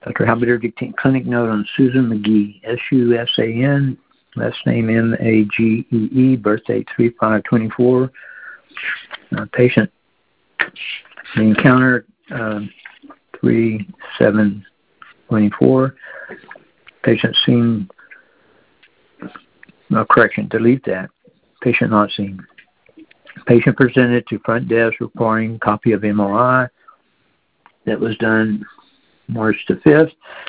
Dr. Halbiter dictate clinic note on Susan McGee, S-U-S-A-N, last name M-A-G-E-E, birthday 3/5/24. Patient encounter 3/7/24. Patient seen, correction, delete that. Patient not seen. Patient presented to front desk requiring copy of MRI. That was done March the 5th.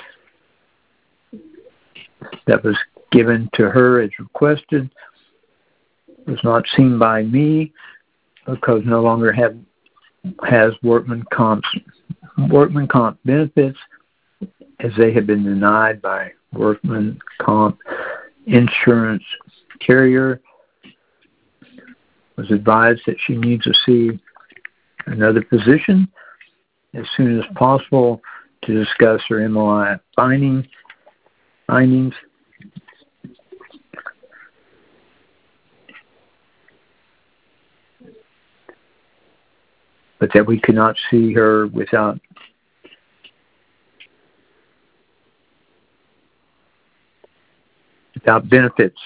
That was given to her as requested. Was not seen by me because no longer has workman comp benefits, as they have been denied by workman comp insurance carrier. Was advised that she needs to see another physician as soon as possible to discuss her MRI findings. But that we could not see her without benefits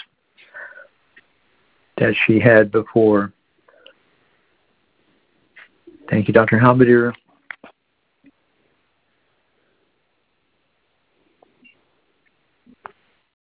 that she had before. Thank you, Dr. Halbiter.